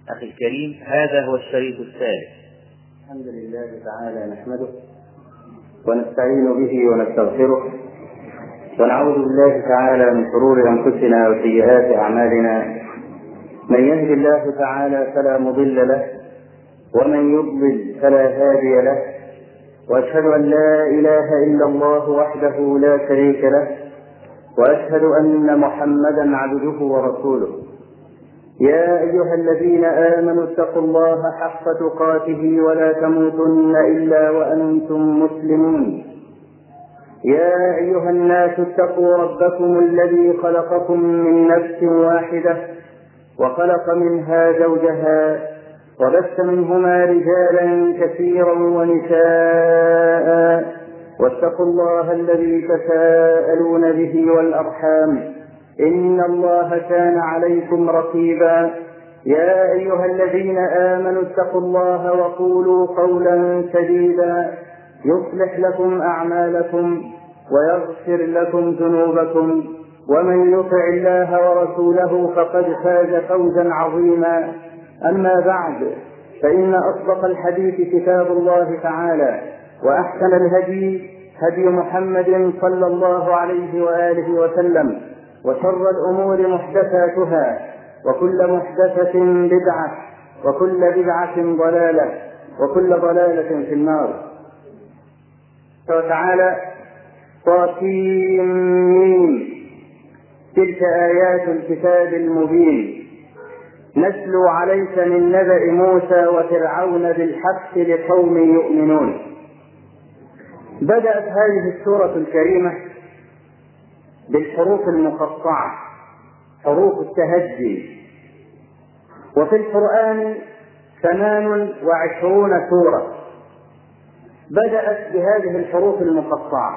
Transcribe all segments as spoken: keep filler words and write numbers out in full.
أخي الكريم، هذا هو الشريط الثالث. الحمد لله تعالى نحمده ونستعين به ونستغفره ونعوذ بالله تعالى من شرور أنفسنا وسيئات أعمالنا. من يهد الله تعالى فلا مضل له ومن يضلل فلا هادي له، وأشهد أن لا إله إلا الله وحده لا شريك له، وأشهد أن محمدا عبده ورسوله. يا أيها الذين آمنوا اتقوا الله حق تقاته ولا تموتن إلا وأنتم مسلمون. يا أيها الناس اتقوا ربكم الذي خلقكم من نفس واحدة وخلق منها زوجها وبث منهما رجالا كثيرا ونساء، واتقوا الله الذي تساءلون به والأرحام إن الله كان عليكم رقيبا. يا أيها الذين آمنوا اتقوا الله وقولوا قولا سديدا يصلح لكم أعمالكم ويغفر لكم ذنوبكم، ومن يطع الله ورسوله فقد فاز فوزا عظيما. أما بعد، فإن أصدق الحديث كتاب الله تعالى، وأحسن الهدي هدي محمد صلى الله عليه وآله وسلم، وشر الأمور محدثاتها، وكل محدثة بدعة، وكل بدعة ضلالة، وكل ضلالة في النار. وتعالى طاسيم، تلك آيات الكتاب المبين، نتلو عليك من نبأ موسى وفرعون بالحق لقوم يؤمنون. بدأت هذه السورة الكريمة بالحروف المقطعة، حروف التهجي، وفي القرآن ثمان وعشرون سورة بدأت بهذه الحروف المقطعة،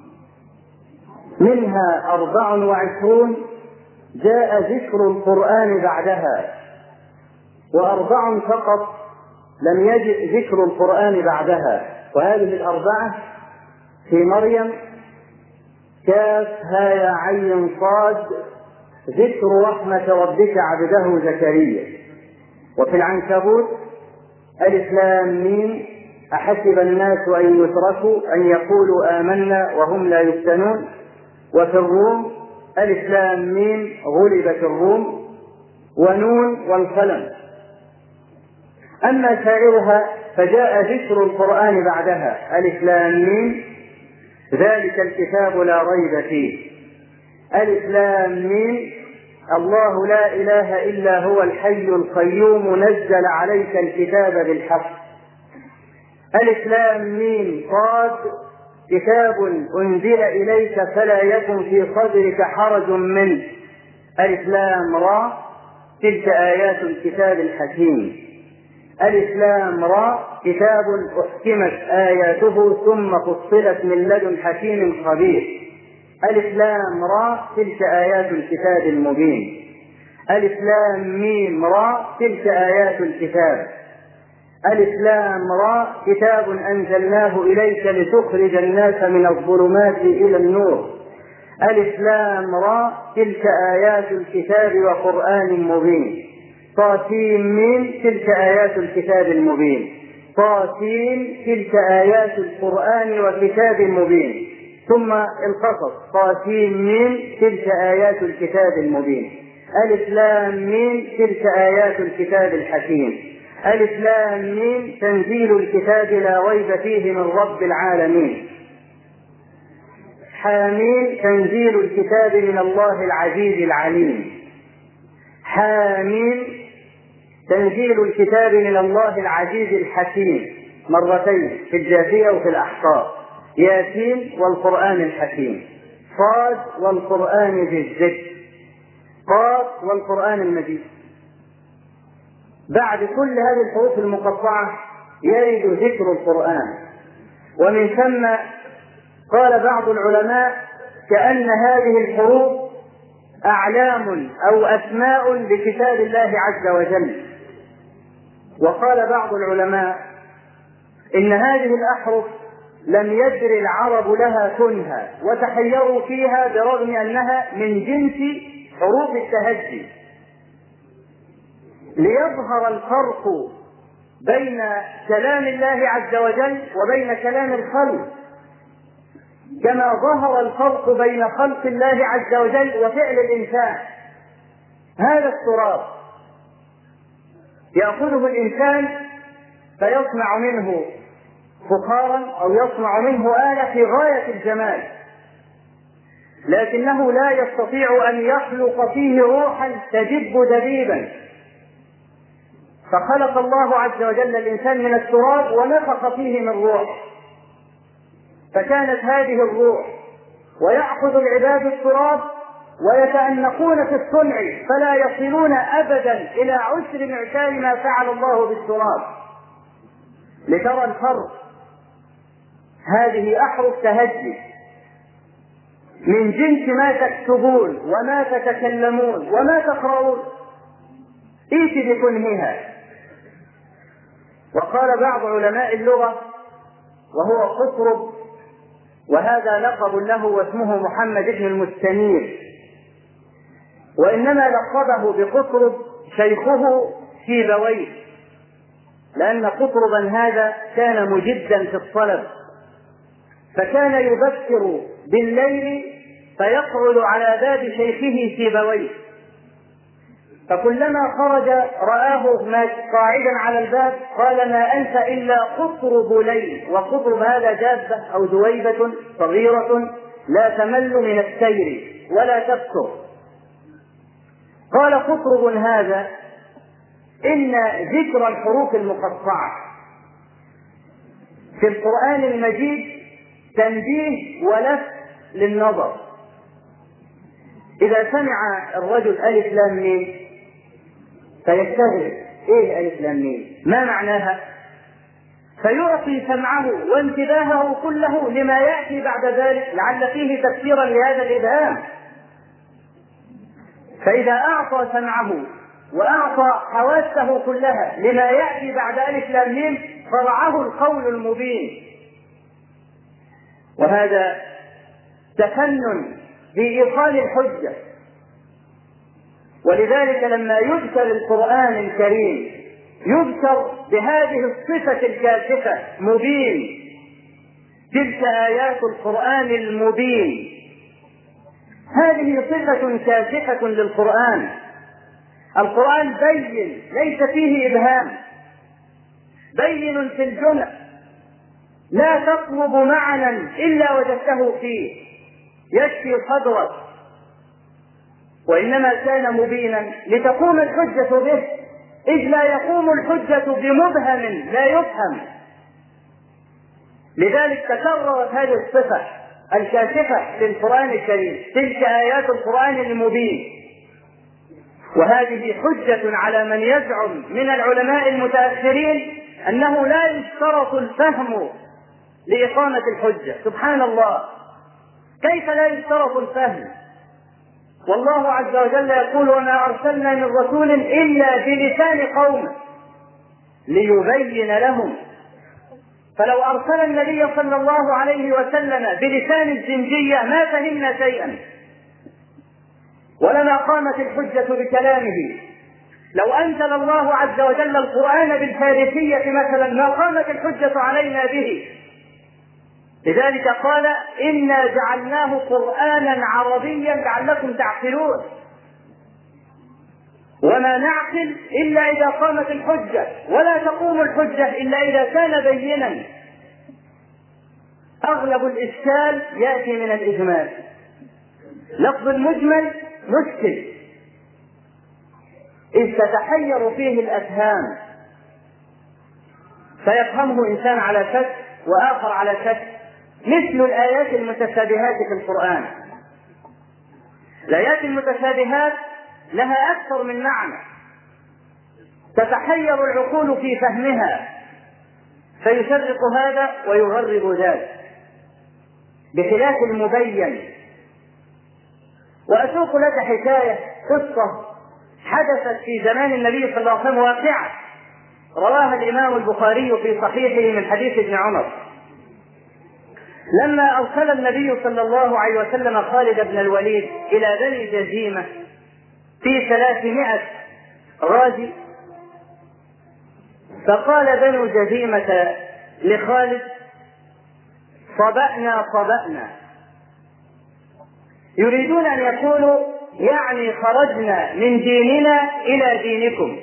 منها أربع وعشرون جاء ذكر القرآن بعدها، وأربع فقط لم يجئ ذكر القرآن بعدها، وهذه الأربعة في مريم كاف هاء عين صاد ذكر رحمة ربك عبده زكريا. وفي العنكبوت ألف لام ميم أحسب الناس أن يتركوا أن يقولوا آمنا وهم لا يفتنون. وفي الروم ألف لام ميم غلبت الروم، ونون والقلم. أما سائرها فجاء ذكر القرآن بعدها، ألف لام ميم ذلك الكتاب لا ريب فيه، ألف لام ميم الله لا إله إلا هو الحي القيوم نزل عليك الكتاب بالحق، ألف لام ميم صاد كتاب أنزل إليك فلا يكن في صدرك حرج منه، ألف لام را تلك آيات الكتاب الحكيم، ألف لام را كتاب أحكمت آياته ثم فصلت من لدن حكيم خبير، ألف لام را تلك آيات الكتاب المبين، ألف لام ميم را تلك آيات الكتاب، ألف لام را كتاب أنزلناه إليك لتخرج الناس من الظلمات إلى النور، ألف لام را تلك آيات الكتاب وقرآن مبين، طاسين ميم تلك آيات الكتاب المبين، طاسين تلك آيات القرآن وكتاب مبين. ثم القصص طاسين ميم تلك آيات الكتاب المبين، ألف لام ميم تلك آيات الكتاب الحكيم، ألف لام ميم تنزيل الكتاب لا ريب فيه من رب العالمين، حامين تنزيل الكتاب من الله العزيز العليم، حامين تنزيل الكتاب من الله العزيز الحكيم مرتين في الجاثية وفي الأحقاف، ياسين والقرآن الحكيم، صاد والقرآن ذي الذكر، قاف والقرآن المجيد. بعد كل هذه الحروف المقطعة يرد ذكر القرآن، ومن ثم قال بعض العلماء كأن هذه الحروف أعلام أو أسماء لكتاب الله عز وجل. وقال بعض العلماء إن هذه الأحرف لم يدر العرب لها كنها وتحيروا فيها برغم أنها من جنس حروف التهجي، ليظهر الفرق بين كلام الله عز وجل وبين كلام الخلق، كما ظهر الفرق بين خلق الله عز وجل وفعل الإنسان. هذا التراب يأخذه الإنسان فيصنع منه فخارا أو يصنع منه آلة في غاية الجمال، لكنه لا يستطيع أن يخلق فيه روحا تدب دبيبا. فخلق الله عز وجل الإنسان من التراب ونفخ فيه من روح، فكانت هذه الروح، ويأخذ العباد التراب ويتأنقون في الصنع فلا يصلون أبدا إلى عشر معشار ما فعل الله بالتراب. لترى الفرق. هذه أحرف تهجي من جنس ما تكتبون وما تتكلمون وما تقرؤون، ائت بكنهها. وقال بعض علماء اللغة وهو قطرب، وهذا لقب له واسمه محمد بن المستنير، وإنما لقبه بقطرب شيخه سيبويه، لأن قطربا هذا كان مجدا في الطلب، فكان يبكر بالليل فيقعد على باب شيخه سيبويه، فكلما خرج رآه قاعدا على الباب قال: ما أنت إلا قطرب ليل. وقطرب هذا جابة أو دويبة صغيرة لا تمل من السير ولا تفتر. قال قطرب هذا: إن ذكر الحروف المقطعة في القرآن المجيد تنبيه ولفت للنظر. إذا سمع الرجل ألف لام ميم فيستغرب: إيه ألف لام ميم؟ ما معناها؟ فيعطي سمعه وانتباهه كله لما يأتي بعد ذلك لعل فيه تفسيرا لهذا الإبهام. فإذا أعطى سمعه وأعطى حواسه كلها لما يأتي بعد ألف لام ميم فرعه القول المبين. وهذا تفنن في إيصال الحجة. ولذلك لما يذكر القرآن الكريم يذكر بهذه الصفة الكاشفة: مبين. تلك آيات القرآن المبين. هذه صفة كاشفة للقرآن. القرآن بين، ليس فيه إبهام، بين في الجملة، لا تطلب معنى إلا وجدته فيه يشفي صدرك، وإنما كان مبينا لتقوم الحجة به، إذ لا يقوم الحجة بمبهم لا يفهم. لذلك تكررت هذه الصفة الكاشفة للقرآن الكريم: تلك آيات القرآن المبين. وهذه حجة على من يزعم من العلماء المتأخرين أنه لا يشترط الفهم لإقامة الحجة. سبحان الله، كيف لا يشترط الفهم؟ والله عز وجل يقول: وما أرسلنا من رسول إلا بلسان قومه ليبين لهم. فلو أرسل النبي صلى الله عليه وسلم بلسان الزنجية ما فهمنا شيئا، ولما قامت الحجة بكلامه. لو أنزل الله عز وجل القرآن بالفارسية مثلا ما قامت الحجة علينا به. لذلك قال: إنا جعلناه قرآنا عربيا لعلكم تعقلون. وما نعقل إلا إذا قامت الحجة، ولا تقوم الحجة إلا إذا كان بينا. أغلب الإشكال يأتي من الإجمال. لفظ المجمل مشكل، إذ تتحير فيه الأفهام، فيفهمه إنسان على شك وآخر على شك، مثل الآيات المتشابهات في القرآن. الآيات المتشابهات لها أكثر من معنى، تتحير العقول في فهمها، فيشرق هذا ويغرب ذاك، بخلاف المبين. وأسوق لك حكاية، قصة حدثت في زمان النبي صلى الله عليه وسلم، واقعة رواها الإمام البخاري في صحيحه من حديث ابن عمر. لما أرسل النبي صلى الله عليه وسلم خالد بن الوليد إلى بني جزيمة في ثلاثمائة غازي، فقال بنو جذيمة لخالد: صبأنا صبأنا، يريدون أن يقولوا يعني خرجنا من ديننا إلى دينكم.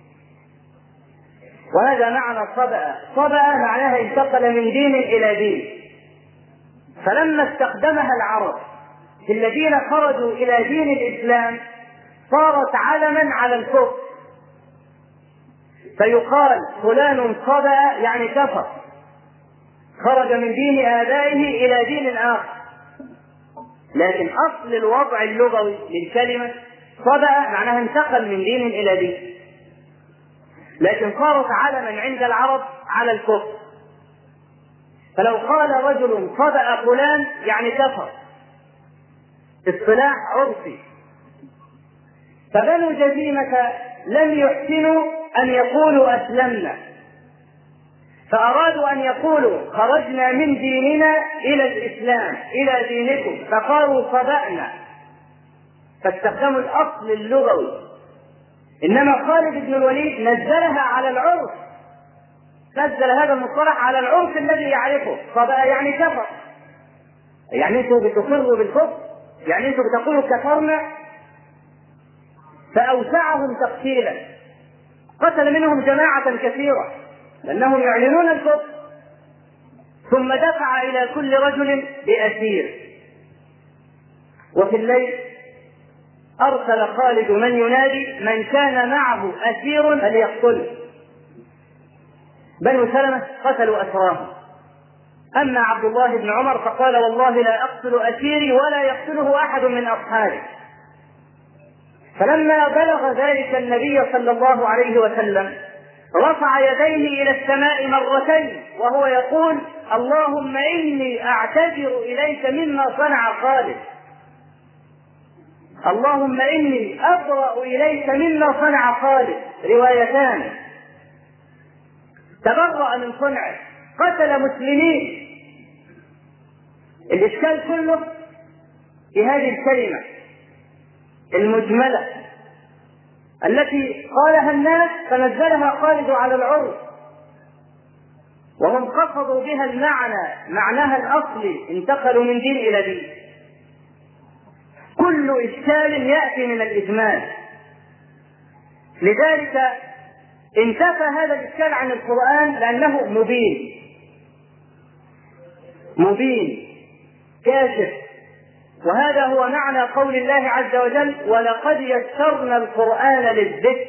وهذا معنى صبأ. صبأ معناها انتقل من دين إلى دين. فلما استخدمها العرب في الذين خرجوا إلى دين الإسلام صارت علما على الكفر، فيقال فلان صبأ يعني كفر، خرج من دين آبائه إلى دين آخر. لكن أصل الوضع اللغوي للكلمة صبأ معناها انتقل من دين إلى دين، لكن صارت علما عند العرب على الكفر. فلو قال رجل صبأ فلان يعني كفر، اصطلاح عرفي. فبنو جذيمة لم يحسنوا أن يقولوا أسلمنا، فأرادوا أن يقولوا خرجنا من ديننا إلى الإسلام إلى دينكم، فقالوا صبأنا، فاستخدموا الأصل اللغوي. إنما خالد بن الوليد نزلها على العرف، نزل هذا المصطلح على العرف الذي يعرفه. صبأ يعني كفر، يعني أنتم بتقروا بالكفر، يعني أنتم بتقولوا كفرنا. فأوسعهم تقتيلا، قتل منهم جماعة كثيرة لأنهم يعلنون الكفر. ثم دفع إلى كل رجل بأسير، وفي الليل أرسل خالد من ينادي: من كان معه أسير فليقتله. بنو سلمة قتلوا أسراهم. أما عبد الله بن عمر فقال: والله لا أقتل أسيري ولا يقتله أحد من أصحابي. فلما بلغ ذلك النبي صلى الله عليه وسلم رفع يديه إلى السماء مرتين وهو يقول: اللهم إني أعتذر إليك مما صنع خالد، اللهم إني أبرأ إليك مما صنع خالد. روايتان. تبرأ من صنعه، قتل مسلمين. الإشكال كله في هذه الكلمة المجملة التي قالها الناس فنزلها خالد على العرف، وهم قصدوا بها المعنى معناها الأصلي، انتقلوا من دين إلى دين. كل إشكال يأتي من الإجمال، لذلك انتفى هذا الإشكال عن القرآن لأنه مبين مبين كاشف. وهذا هو معنى قول الله عز وجل: ولقد يسرنا القرآن للذكر،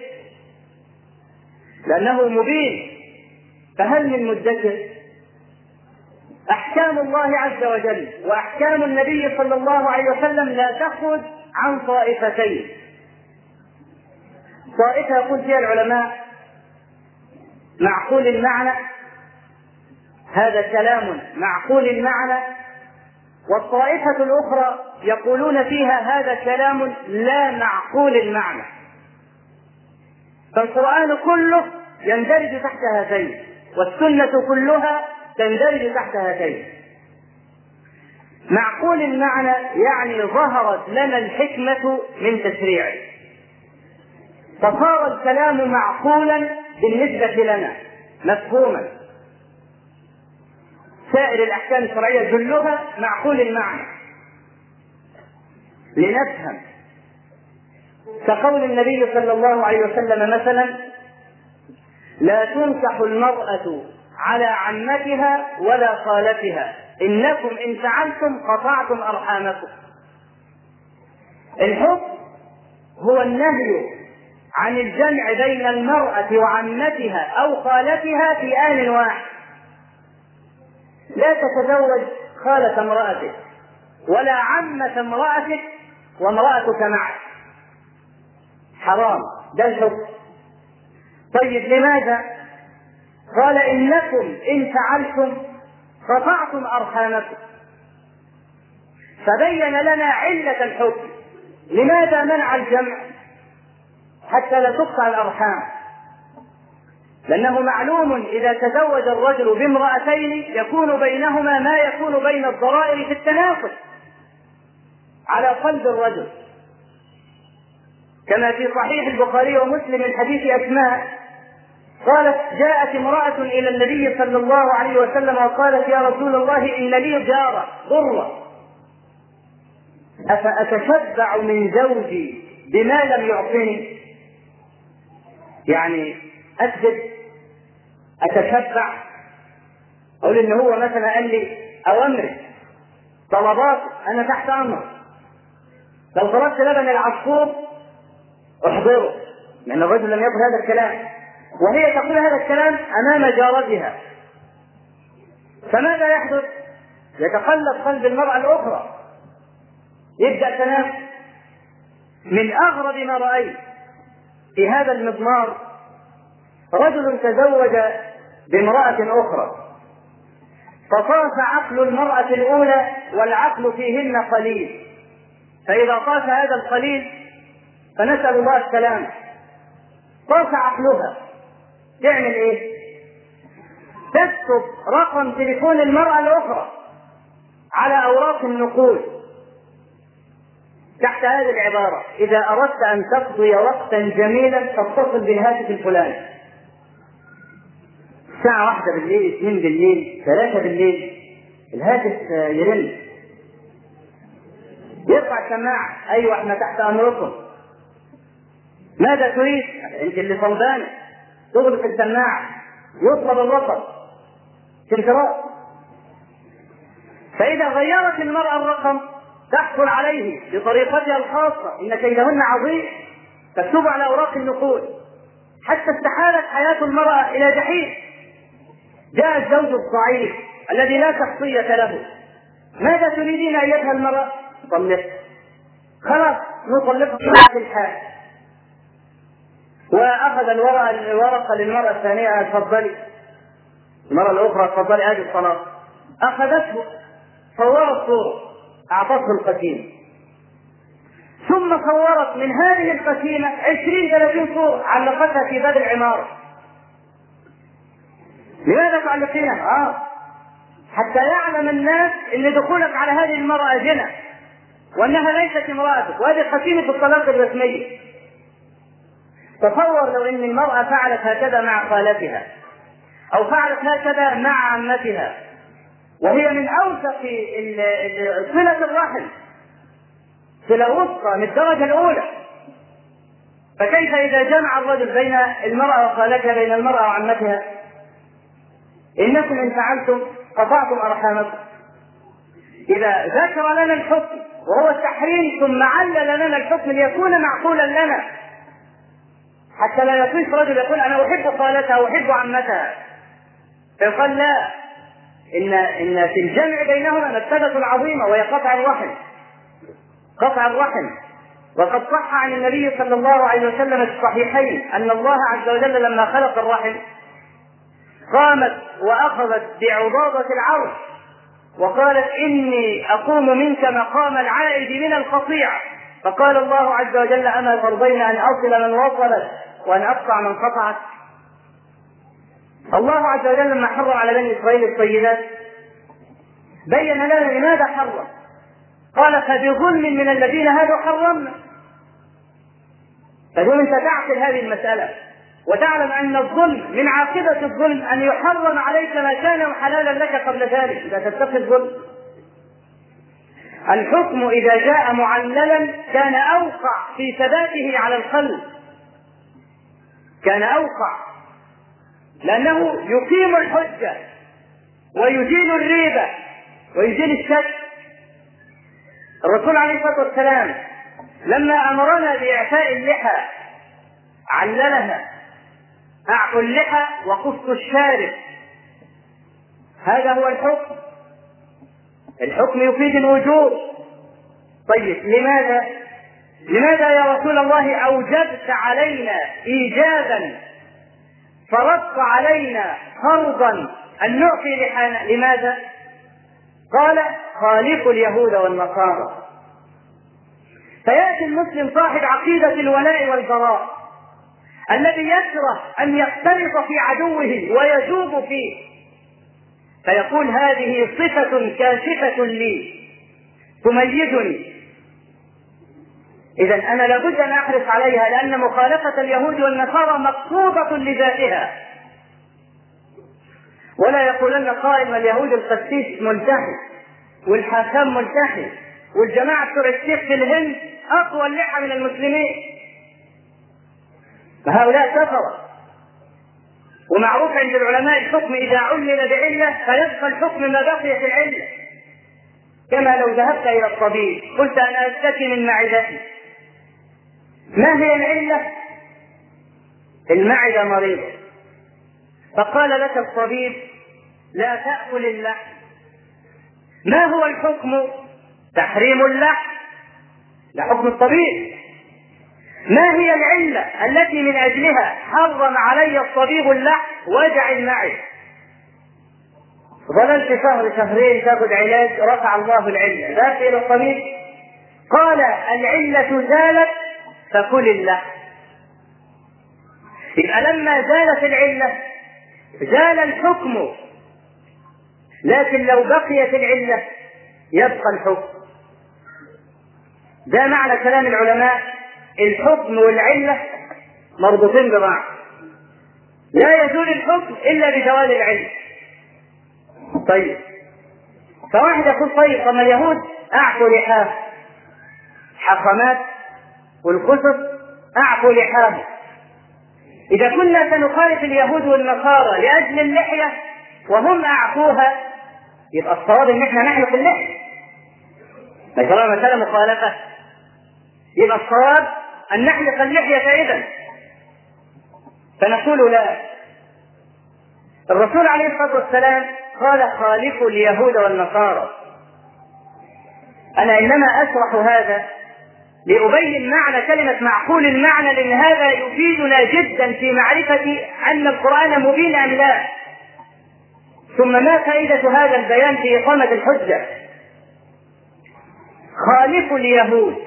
لأنه مبين. فهل من مدكر؟ أحكام الله عز وجل وأحكام النبي صلى الله عليه وسلم لا تخرج عن طائفتين. طائفة يقول فيها العلماء معقول المعنى، هذا كلام معقول المعنى، والطائفة الأخرى يقولون فيها هذا كلام لا معقول المعنى. فالقرآن كله يندرج تحت هاتين، والسنة كلها تندرج تحت هاتين. معقول المعنى يعني ظهرت لنا الحكمة من تشريعه، فصار الكلام معقولا بالنسبة لنا مفهوما. سائر الأحكام الشرعية جلها معقول المعنى لنفهم. كقول النبي صلى الله عليه وسلم مثلا: لا تنكح المرأة على عمتها ولا خالتها، إنكم إن فعلتم قطعتم أرحامكم. الحكم هو النهي عن الجمع بين المرأة وعمتها أو خالتها في آن واحد. لا تتزوج خالة امرأتك ولا عمة امرأتك وامرأتك معك، حرام، ده الحكم. طيب لماذا؟ قال: إنكم إن فعلتم قطعتم أرحامكم. فبين لنا علة الحكم، لماذا منع الجمع حتى لا تقطع الأرحام؟ لأنه معلوم إذا تزوج الرجل بامرأتين يكون بينهما ما يكون بين الضرائر في التنافس على قلب الرجل، كما في صحيح البخاري ومسلم من حديث أسماء قالت: جاءت امرأة إلى النبي صلى الله عليه وسلم وقالت: يا رسول الله، إن لي جارة ضرة، أفأتشبع من زوجي بما لم يعطني؟ يعني أكذب، أتشبع، أقول إن هو مثلا قال لي أوامر طلبات أنا تحت أمر، لو طلبت لبن العصفور احضره، لأن الرجل لم يقل هذا الكلام، وهي تقول هذا الكلام أمام جارتها، فماذا يحدث؟ يتقلب قلب المرأة الأخرى، يبدأ تنام. من أغرب ما رأيت في هذا المضمار رجل تزوج بامرأة أخرى، فطاف عقل المرأة الأولى والعقل فيهن قليل، فإذا طاف هذا القليل فنسأل الله السلامة، طاف عقلها، تعمل إيه؟ تكتب رقم تليفون المرأة الأخرى على أوراق النقود تحت هذه العبارة: إذا أردت أن تقضي وقتا جميلا فاتصل بالهاتف الفلاني. الساعة واحدة بالليل، اثنين بالليل، ثلاثة بالليل، الهاتف يرن، يرفع السماعة: أيوة احنا تحت أمركم، ماذا تريد؟ أنت اللي صلبانة، تغلق السماعة، يطلب الرقم تنكرات. فإذا غيرت المرأة الرقم تحصل عليه بطريقتها الخاصة، إن كيدهن عظيم، تكتب على أوراق النقود، حتى استحالت حياة المرأة إلى جحيم. جاء الزوج الضعيف الذي لا شخصية له: ماذا تريدين أيتها المرأة؟ طلق. خلاص نطلقها في الحال. وأخذ الورقة الورقة للمرأة الثانية: تفضلي. المرأة الأخرى: تفضلي هذه الطلاق. أخذته، صورت صورة، أعطته القسيمة، ثم صورت من هذه القسيمة عشرين ثلاثين صورة علقتها في باب العمارة. لماذا تعلقينها؟ آه حتى يعلم الناس أن دخولك على هذه المرأة زنا، وأنها ليست امرأتك، وهذه قسيمة الطلاق الرسمية. تصور لو أن المرأة فعلت هكذا مع خالتها، أو فعلت هكذا مع عمتها، وهي من أوثق صلة الرحم، صلة وسطى من الدرجة الأولى، فكيف إذا جمع الرجل بين المرأة وخالتها، بين المرأة وعمتها؟ إنكم إن فعلتم قطعتم أرحامكم. إذا ذكر لنا الحكم وهو التحريم ثم علل لنا الحكم ليكون معقولا لنا، حتى لا يصير رجل يقول أنا أحب خالتها وأحب عمتها، فيقال لا، إن إن في الجمع بينهما مفسدة عظيمة وهي قطع الرحم، قطع الرحم. وقد صح عن النبي صلى الله عليه وسلم في الصحيحين أن الله عز وجل لما خلق الرحم قامت وأخذت بعضاضة العرش وقالت: إني أقوم منك مقام العائد من القطيع، فقال الله عز وجل: أما ترضين أن أصل من وصلت وأن أقطع من قطعت؟ الله عز وجل لما حرم على بني إسرائيل الطيبات بين لنا لماذا حرم، قال: فبظلم من الذين هادوا حرمنا. فدون أنت تعقل هذه المسألة وتعلم أن الظلم من عاقبة الظلم أن يحرم عليك ما كان حلالا لك قبل ذلك، إذا تتقي الظلم. الحكم إذا جاء معللا كان أوقع في ثباته على القلب، كان أوقع، لأنه يقيم الحجة ويزيل الريبة ويزيل الشك. الرسول عليه الصلاة والسلام لما أمرنا بإعفاء اللحى عللها: أعفوا اللحى وقصوا الشارب. هذا هو الحكم، الحكم يفيد الوجوب. طيب لماذا لماذا يا رسول الله أوجبت علينا إيجابا فرضت علينا فرضا أن نعفي لحانا؟ لماذا؟ قال: خالفوا اليهود والنصارى. فيأتي المسلم صاحب عقيدة الولاء والبراء الذي يكره أن يختلط في عدوه ويذوب فيه، فيقول: هذه صفة كاشفة لي تميزني، إذن أنا لابد أن أحرص عليها، لأن مخالفة اليهود والنصارى مقصودة لذاتها، ولا يقولن قائم اليهود القسيس ملتحي والحاكم ملتحي والجماعة بتوع الشيخ في الهند أطول لحى من المسلمين، فهؤلاء كفرة. ومعروف عند العلماء الحكم إذا علل بعلة فيبقى الحكم ما بقيت العلة. كما لو ذهبت إلى الطبيب قلت أنا أشتكي من معدتي، ما هي العلة؟ المعدة مريضة، فقال لك الطبيب لا تأكل اللحم، ما هو الحكم؟ تحريم اللحم، ده حكم الطبيب. ما هي العلة التي من أجلها حرم علي الطبيب اللحم؟ وجع المعدة. ظللت شهر شهرين تاخذ علاج، رفع الله العلة، ذهبت إلى الطبيب قال العلة زالت فكل اللحم. يبقى لما زالت العلة زال الحكم، لكن لو بقيت العلة يبقى الحكم. ده معنى كلام العلماء، الحكم والعلة مربوطين ببعض، لا يزول الحكم إلا بزوال العلة. طيب فواحد يقول طيب طب اليهود أعفوا لحاه، حقمات والقصص أعفوا لحاه، إذا كنا سنخالف اليهود والنصارى لأجل اللحية وهم أعفوها يبقى الصواب إن إحنا نحلق اللحية، مثلا مثلا مخالفة، يبقى الصواب أن نحلق اللحية إذن. فنقول لا، الرسول عليه الصلاة والسلام قال خالفوا اليهود والنصارى. أنا إنما أشرح هذا لأبين معنى كلمة معقول المعنى، لأن هذا يفيدنا جدا في معرفة أن القرآن مبين أم لا. ثم ما فائدة هذا البيان في إقامة الحجة؟ خالفوا اليهود،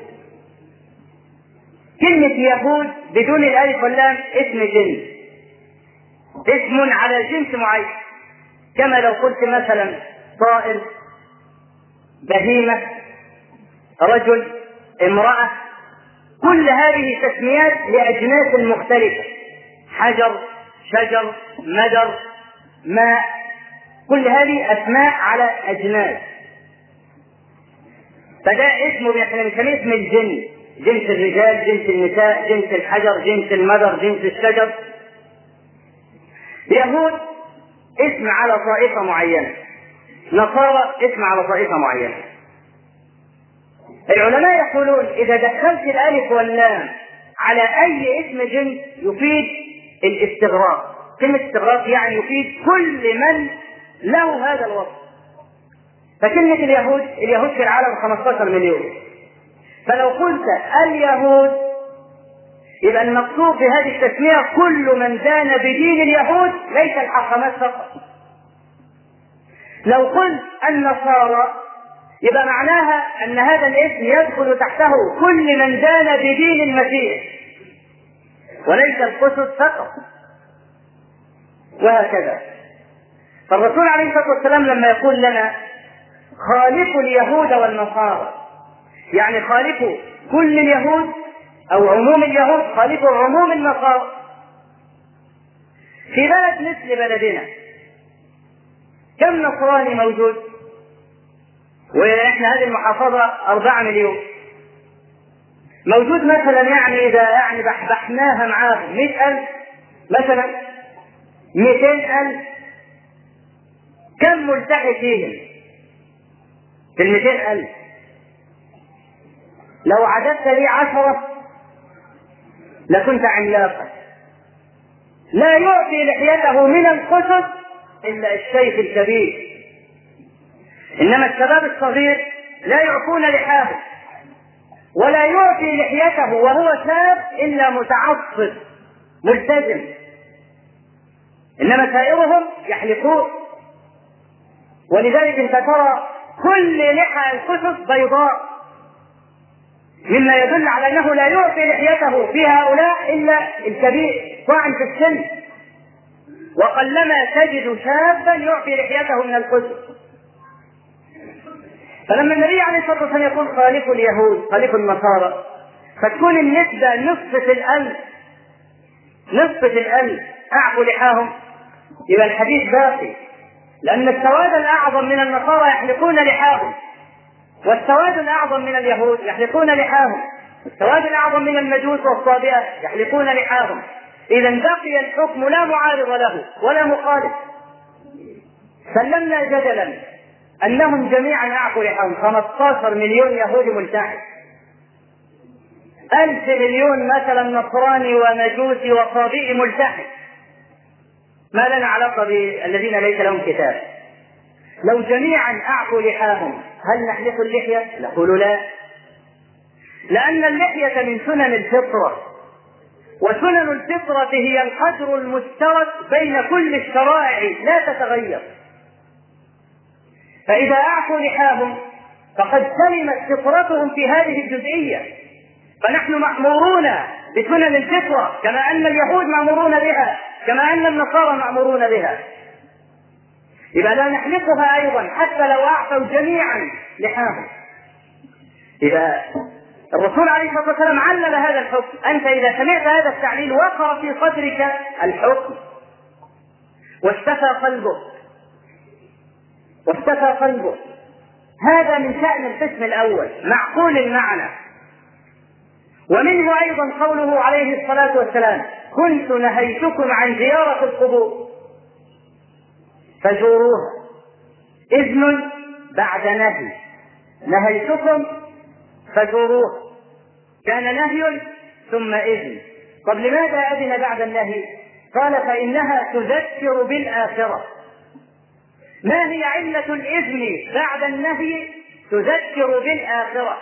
كلمة يهود بدون الألف واللام اسم جنس، اسم على جنس معين، كما لو قلت مثلا طائر، بهيمة، رجل، امرأة، كل هذه تسميات لأجناس مختلفة، حجر، شجر، مدر، ماء، كل هذه أسماء على أجناس. فده اسمه احنا بنسميه اسم الجنس، جنس الرجال، جنس النساء، جنس الحجر، جنس المدر، جنس الشجر. يهود اسم على طائفة معينة، نصارى اسم على طائفة معينة. العلماء يقولون إذا دخلت الألف واللام على أي اسم جنس يفيد الاستغراق، كلمة استغراق يعني يفيد كل من له هذا الوصف. فكلمة اليهود، اليهود في العالم خمسة عشر مليون، فلو قلت اليهود يبقى المقصود في هذه التسمية كل من دان بدين اليهود ليس الحاخامات فقط. لو قلت النصارى يبقى معناها أن هذا الاسم يدخل تحته كل من دان بدين المسيح وليس القسط فقط، وهكذا. فالرسول عليه الصلاة والسلام لما يقول لنا خالفوا اليهود والنصارى يعني خالفوا كل اليهود أو عموم اليهود، خالفوا عموم النصارى. في بلد مثل بلدنا كم نصراني موجود؟ وإحنا هذه المحافظة أربعة مليون موجود مثلا، يعني إذا يعني بحبحناها معاهم مئة ألف مثلا، مئتين ألف، كم ملتحي فيهم في المئتين ألف؟ لو عددت لي عشرة لكنت عملاقا. لا يعطي لحيته من القصص إلا الشيخ الكبير، إنما الشباب الصغير لا يعطون لحاهم، ولا يعطي لحيته وهو شاب إلا متعصب ملتزم، إنما سائرهم يحلقون. ولذلك انت ترى كل لحى القصص بيضاء، مما يدل على أنه لا يعطي لحيته في هؤلاء إلا الكبير طاعن في السن، وقلما تجد شابا يعطي لحيته من القصص. فلما النبي عليه الصلاة والسلام يقول خالفوا اليهود خالفوا النصارى، فتكون النسبة نصف الألف، نصف الألف أعفوا لحاهم، يبقى الحديث باقي لأن السواد الأعظم من النصارى يحلقون لحاهم، والسواد الأعظم من اليهود يحلقون لحاهم، السواد الأعظم من المجوس والصابئة يحلقون لحاهم. إذا بقي الحكم لا معارض له ولا مخالف. سلمنا جدلا أنهم جميعا أعفوا لحاهم، خمسة عشر مليون يهودي ملتحد، ألف مليون مثلا نصراني ومجوسي وصابئي ملتحد، ما لنا علاقة بالذين ليس لهم كتاب. لو جميعا أعفوا لحاهم هل نحلق اللحية؟ نقول لا، لأن اللحية من سنن الفطرة، وسنن الفطرة هي القدر المشترك بين كل الشرائع لا تتغير. فإذا أعفوا لحاهم فقد سلمت فطرتهم في هذه الجزئية، فنحن مأمورون بسنن الفطرة كما أن اليهود مأمورون بها، كما أن النصارى مأمورون بها. إذا لا نحلقها أيضا حتى لو أعفوا جميعا لحاهم. إذا الرسول عليه الصلاة والسلام علل هذا الحكم، أنت إذا سمعت هذا التعليل وقر في صدرك الحكم واشتفى قلبك واشتفى قلبك. هذا من شأن القسم الأول، معقول المعنى. ومنه أيضا قوله عليه الصلاة والسلام: كنت نهيتكم عن زيارة القبور فزوروها. إذن بعد نهي، نهيتكم فزوروها، كان نهي ثم إذن. طب لماذا أذن بعد النهي؟ قال: فإنها تذكر بالآخرة. ما هي علة الإذن بعد النهي؟ تذكر بالآخرة.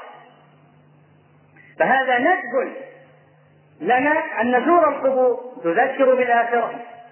فهذا نسب لنا أن نزور القبور تذكر بالآخرة.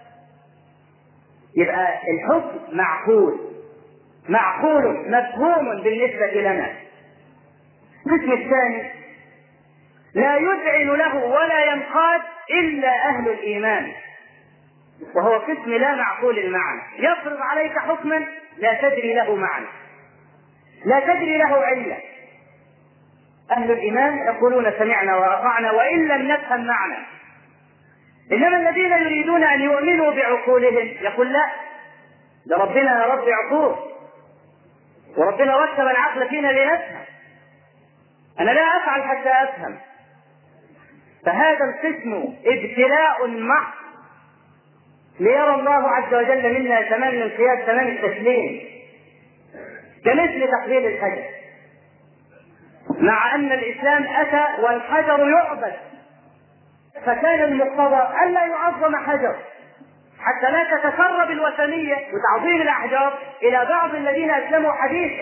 يبقى الحكم معقول، معقول مفهوم بالنسبة لنا. القسم الثاني لا يذعن له ولا ينقاد إلا أهل الإيمان، وهو قسم لا معقول المعنى، يفرض عليك حكما لا تدري له معنى، لا تدري له علة. أهل الإيمان يقولون سمعنا وأطعنا وإن لم نفهم معنى. إنما الذين يريدون أن يؤمنوا بعقولهم يقول لا، ده ربنا يا رب عقول، وربنا ركب العقل فينا لنفهم، أنا لا أفعل حتى أفهم. فهذا القسم ابتلاء محض ليرى الله عز وجل منا تمام الانقياد، تمام التسليم، كمثل تقبيل الحجر، مع أن الإسلام أتى والحجر يعبد، فكان المقتضى ألا يعظم حجر حتى لا تتسرب الوثنية وتعظيم الأحجار إلى بعض الذين أسلموا حديثا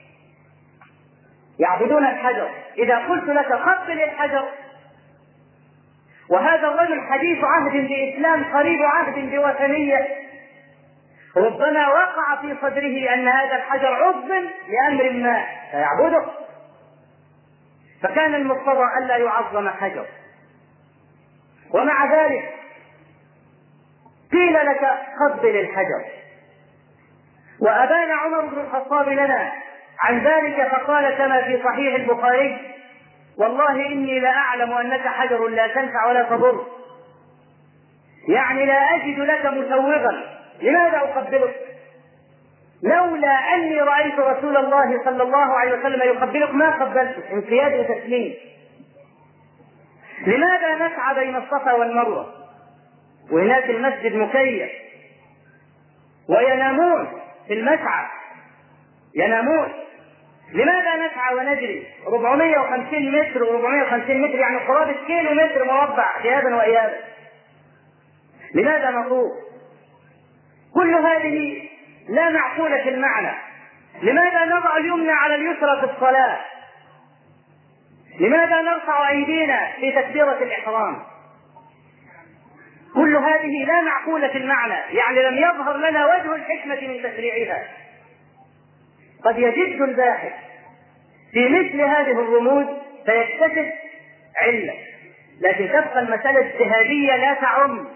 يعبدون الحجر. إذا قلت لك قبل الحجر وهذا الرجل حديث عهد بإسلام قريب عهد بوثنية، ربما وقع في صدره أن هذا الحجر عظم لأمر ما فيعبده، فكان المقتضى ألا يعظم حجر. ومع ذلك قيل لك قبل الحجر، وأبان عمر بن الخطاب لنا عن ذلك فقال كما في صحيح البخاري: والله إني لأعلم أنك حجر لا تنفع ولا تضر، يعني لا أجد لك مسوغا، لماذا أقبلك؟ لولا أني رأيت رسول الله صلى الله عليه وسلم يقبلك ما قبلتك، انقياد وتسليم. لماذا نسعى بين الصفا والمروة وهناك المسجد مكيف وينامون في المسعى ينامون؟ لماذا نسعى ونجري أربعمائة وخمسين متر وأربعمائة وخمسين متر، يعني قرابة كيلو متر مربع ذهابا وإيابا؟ لماذا نطوف؟ كل هذه لا معقولة في المعنى. لماذا نضع اليمنى على اليسرى في الصلاة؟ لماذا نرفع أيدينا في تكبيرة الإحرام؟ كل هذه لا معقولة في المعنى، يعني لم يظهر لنا وجه الحكمة من تشريعها. قد يجد الباحث في مثل هذه الرموز فيكتشف علة، لكن تبقى المسألة اجتهادية لا تعم،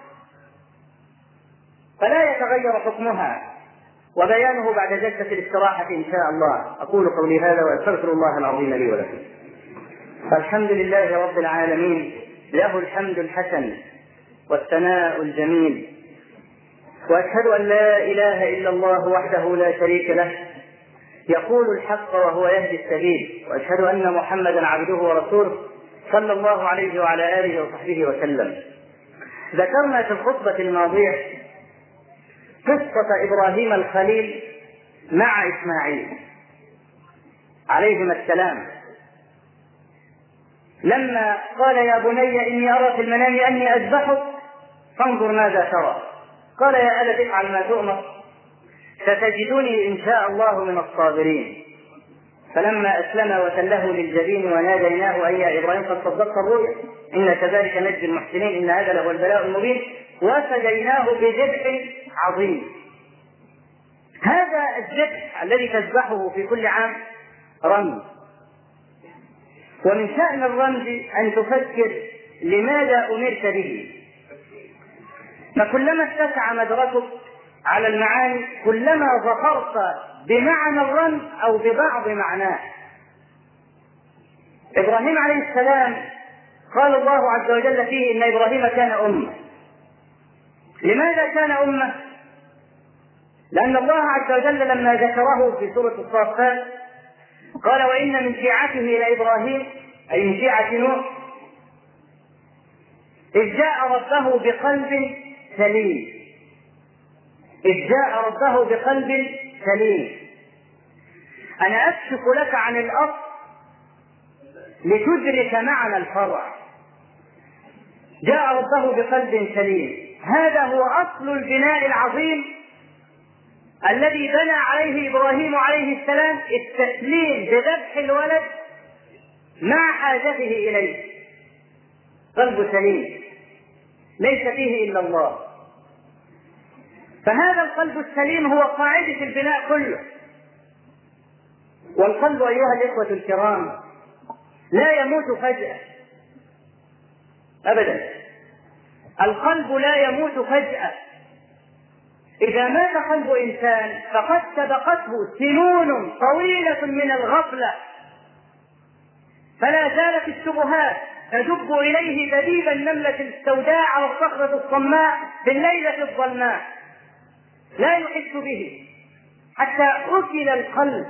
فلا يتغير حكمها، وبيانه بعد جلسة الاستراحة إن شاء الله. أقول قولي هذا وأستغفر الله العظيم لي ولكم. الحمد لله رب العالمين، له الحمد الحسن والثناء الجميل، وأشهد أن لا إله إلا الله وحده لا شريك له يقول الحق وهو يهدي السبيل، وأشهد أن محمدا عبده ورسوله صلى الله عليه وعلى آله وصحبه وسلم. ذكرنا في الخطبة الماضية قصة إبراهيم الخليل مع إسماعيل عليهما السلام، لما قال يا بني إني أرى في المنام أني أذبحك فانظر ماذا ترى، قال يا أبت افعل ما تؤمر ستجدني إن شاء الله من الصابرين. فلما أسلم وتله للجبين وناديناه أي يا إبراهيم قد صدقت الرؤيا إن كذلك نجزي المحسنين إن هذا له البلاء المبين وفديناه بذبح عظيم. هذا الذبح الذي تذبحه في كل عام رمز، ومن شأن الرمز أن تفكر لماذا أمرت به، فكلما اتسع مدركك على المعاني كلما ظفرت بمعنى الرمز أو ببعض معناه. إبراهيم عليه السلام قال الله عز وجل فيه إن إبراهيم كان أمة. لماذا كان أمة؟ لأن الله عز وجل لما ذكره في سورة الصافات قال وإن من شيعته إلى إبراهيم أي من شيعة نوح إذ جاء ربه بقلب سليم، إذ جاء ربه بقلب سليم. أنا أكشف لك عن الأصل لتدرك معنى الفرع. جاء ربه بقلب سليم، هذا هو أصل البناء العظيم الذي بنى عليه إبراهيم عليه السلام، التسليم بذبح الولد مع حاجته إليه. قلب سليم ليس فيه إلا الله، فهذا القلب السليم هو قاعدة البناء كله. والقلب أيها الإخوة الكرام لا يموت فجأة أبدا، القلب لا يموت فجأة. إذا مات قلب إنسان فقد سبقته سنون طويلة من الغفلة، فلا زالت الشبهات تدب إليه دبيب النملة السوداء على الصخرة الصماء في الليلة الظلماء، لا يحس به حتى أكل القلب.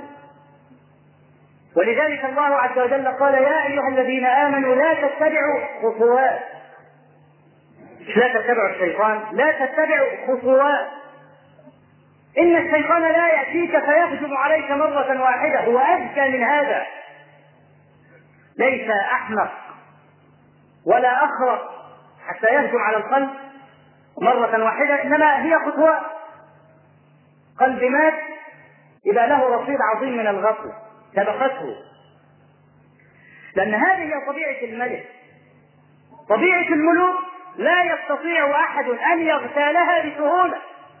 ولذلك الله عز وجل قال يا أيها الذين آمنوا لا تتبعوا خطوات، لا تتبعوا الشيطان، لا تتبعوا خطوات، إن الشيطان لا يأتيك فيهجم عليك مرة واحدة، هو أذكى من هذا، ليس أحمق ولا أخرق حتى يهجم على القلب مرة واحدة، إنما هي خطوات. قلب مات يبقى له رصيد عظيم من الغفلة سبقته، لأن هذه هي طبيعة الملك. طبيعة الملوك لا يستطيع أحد أن يغتالها بسهولة.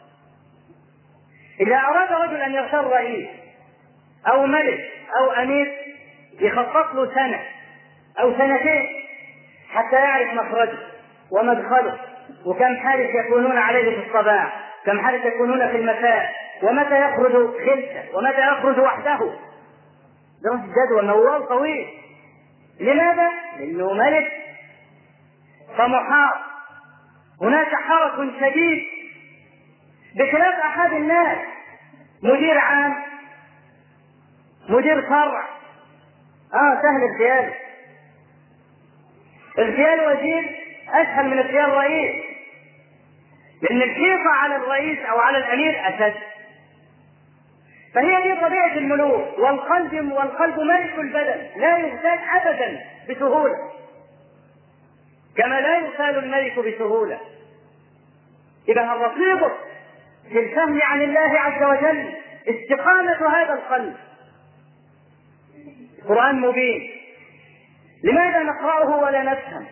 إذا أراد رجل أن يغتال رئيس أو ملك أو أمير يخطط له سنة أو سنتين حتى يعرف مخرجه ومدخله، وكم حارس يكونون عليه في الصباح، كم حارس يكونون في المساء، ومتى يخرج خلفه ومتى يخرج وحده. دراسة جدوى موال طويل. لماذا؟ لأنه ملك فمحاط، هناك حرس شديد، بخلاف أحد الناس مدير عام مدير فرع اه سهل اغتياله، اغتيال وزير اسهل من اغتيال رئيس، لأن الحيطة على الرئيس أو على الأمير أسد. فهي دي طبيعة الملوك. والقلب والقلب ملك البدن لا يغتال أبدا بسهولة، كما لا يغتال الملك بسهولة. إذا الرصيد في الفهم عن الله عز وجل استقامة هذا القلب. القرآن مبين، لماذا نقرأه ولا نفهم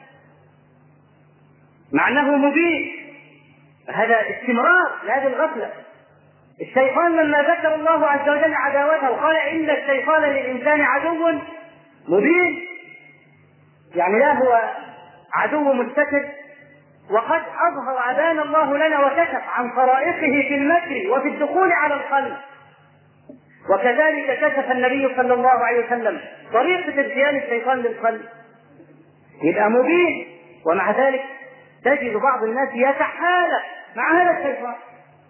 مع أنه مبين؟ هذا استمرار لهذه الغفلة. الشيطان لما ذكر الله عز وجل عداوته قال إن الشيطان للإنسان عدو مبين، يعني لا هو عدو مستتر، وقد أظهر أبان الله لنا وكشف عن طرائقه في المكر وفي الدخول على القلب. وكذلك كشف النبي صلى الله عليه وسلم طريقة ارتيان الشيطان للقلب، يبقى مبين. ومع ذلك تجد بعض الناس يتحالف مع هذا الشيطان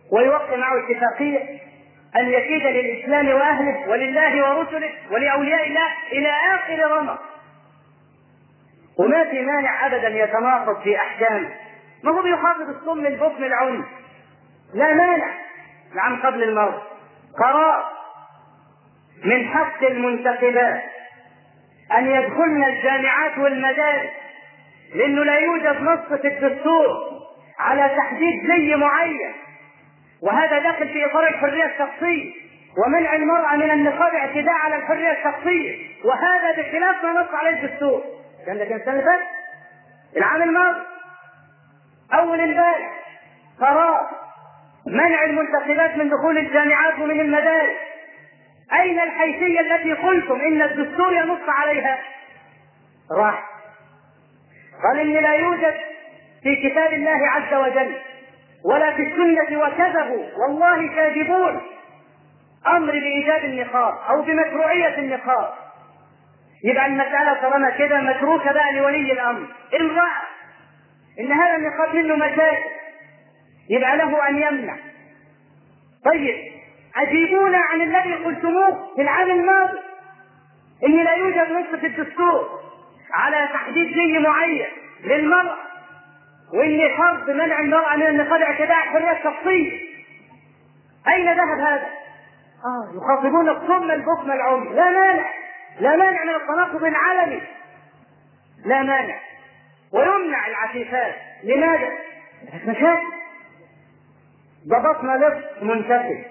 ويوقع معه اتفاقية أن يكيد للإسلام وأهله ولله ورسله ولأولياء الله إلى آخر رمق. وما في مانع أبدا يتناقض في أحكام، ما هو بيخاطب الصم البكم العنف، لا مانع. نعم، قبل الموت قرار من حق المنتخبات أن يدخلن الجامعات والمدارس، لأنه لا يوجد نص في الدستور على تحديد زي معين، وهذا داخل في إطار الحرية الشخصية، ومنع المرأة من النقاب اعتداء على الحرية الشخصية، وهذا بخلاف ما نص عليه الدستور. كان ده كان السنة اللي فاتت، العام الماضي أول امبارح قرار منع المنتخبات من دخول الجامعات ومن المدارس. أين الحيثية التي قلتم إن الدستور ينص عليها؟ راح قال إن لا يوجد في كتاب الله عز وجل ولا في السنة، وكذبوا والله كاذبون، أمر بإيجاب النقاب أو بمشروعية النقاب. يبقى المسألة طالما كده متروكة بقى لولي الأمر. إن رأى إن هذا النقاب منه مشاكل يبقى له أن يمنع. طيب أجيبونا عن الذي قلتموه في العام الماضي إن لا يوجد نص في الدستور على تحديد زي معين للمرأة، وإن فرض منع المرأة من النقاب اعتداء على الحرية الشخصية. أين ذهب هذا؟ آه يخاطبون الصم البكم العمي. لا مانع، لا مانع من التناقض العلني، لا مانع، ويمنع العفيفات. لماذا؟ مشاكل. ضبطنا لص منتخب،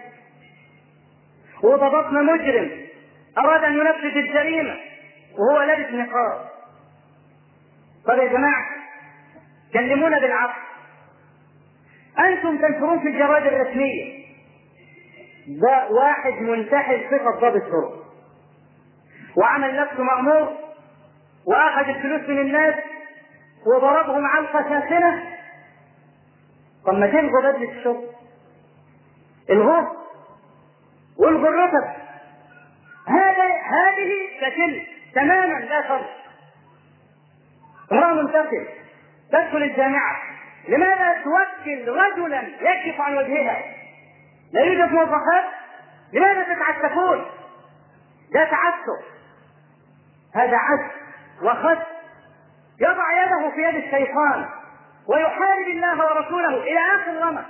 وضبطنا مجرم أراد أن ينفذ الجريمة وهو لابس نقاب. طب يا جماعة كلمونا بالعقل. أنتم تنشرون في الجرائد الرسمية ده واحد منتحل صفة ضابط شرطة وعمل نفسه مأمور وأخذ الفلوس من الناس وضربهم علقة ساخنة. طب ما تلغوا بدلة الشرطة، الغوه والغوا الرتب. هذا هذه كتل تماما لا فرق. امرأة منتخب تدخل الجامعة، لماذا توكل رجلا يكشف عن وجهها؟ لا يوجد موظفات، لماذا تتعسفون؟ لا تعسف، هذا عسف وخس. يضع يده في يد الشيطان ويحارب الله ورسوله إلى آخر رمق.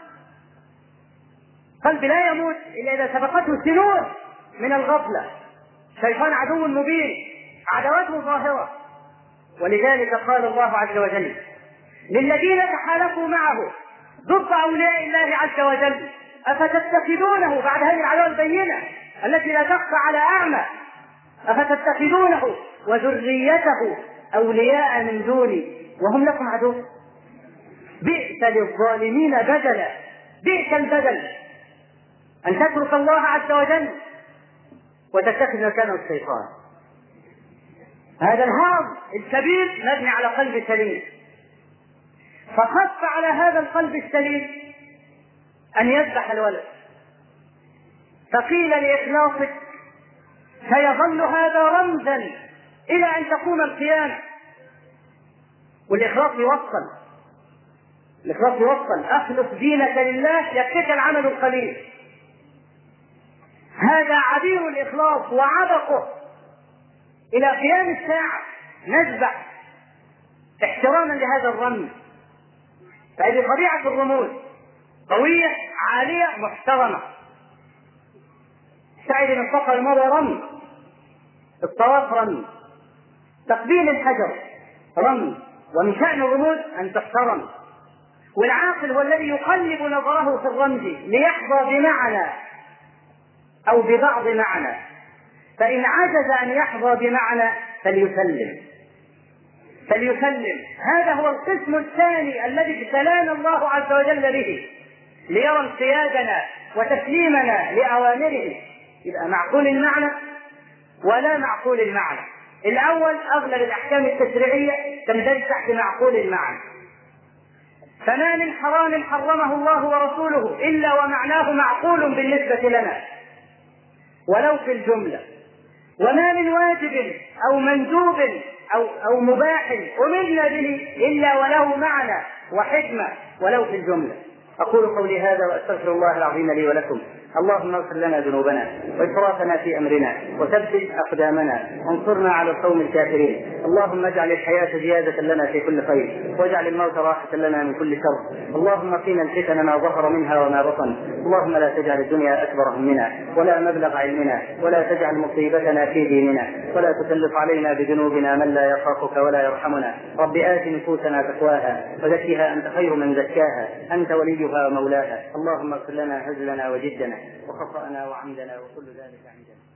قلب لا يموت إلا إذا سبقته سنون من الغفلة. الشيطان عدو مبين، عداوته ظاهرة. ولذلك قال الله عز وجل للذين تحالفوا معه ضد أولياء الله عز وجل أفتتخذونه بعد هذه العداوة البينة التي لا تخفى على أعمى، أفتتخذونه وذريته أولياء من دوني وهم لكم عدو؟ بئس للظالمين بدلا، بئس البدل أن تترك الله عز وجل وتتخذ مكانه الشيطان. هذا الهرم الكبير مبني على قلب سليم، فخف على هذا القلب السليم أن يذبح الولد، فقيل لإخلاصك سيظل هذا رمزا إلى أن تقوم القيامة. والإخلاص يوصل، الإخلاص يوصل أخلص دينك لله يكفيك العمل القليل. هذا عبير الإخلاص وعبقه إلى قيام الساعة. نذبح احتراما لهذا الرمز. فهذه طبيعة الرموز، قوية عالية محترمة. سعيد بن الصقر الماضي رمز، الطواف رمز، تقبيل الحجر رمز، ومن شأن الرموز أن تحترم. والعاقل هو الذي يقلب نظره في الرمز ليحظى بمعنى أو ببعض معنى، فإن عجز أن يحظى بمعنى فليسلم فليسلم. هذا هو القسم الثاني الذي ابتلانا الله عز وجل به ليرى انقيادنا وتسليمنا لأوامره. يبقى معقول المعنى ولا معقول المعنى. الأول أغلب الأحكام التشريعية تندرج تحت معقول المعنى. فما من حرام حرمه الله ورسوله إلا ومعناه معقول بالنسبة لنا ولو في الجملة، وما من واجب أو مندوب أو, أو مباح أمرنا به إلا وله معنى وحكمة ولو في الجملة. أقول قولي هذا وأستغفر الله العظيم لي ولكم. اللهم اغفر لنا ذنوبنا وإسرافنا في أمرنا وثبت أقدامنا وانصرنا على القوم الكافرين. اللهم اجعل الحياة زيادة لنا في كل خير واجعل الموت راحة لنا من كل شر. اللهم قنا الفتن ما ظهر منها وما بطن. اللهم لا تجعل الدنيا أكبر همنا ولا مبلغ علمنا ولا تجعل مصيبتنا في ديننا ولا تسلط علينا بذنوبنا من لا يخافك ولا يرحمنا. رب آت نفوسنا تقواها وزكها أنت خير من زكاها أنت وليها ومولاها. اللهم اغفر لنا هزلنا وجدنا وخطأنا وعمدنا وكل ذلك عندنا.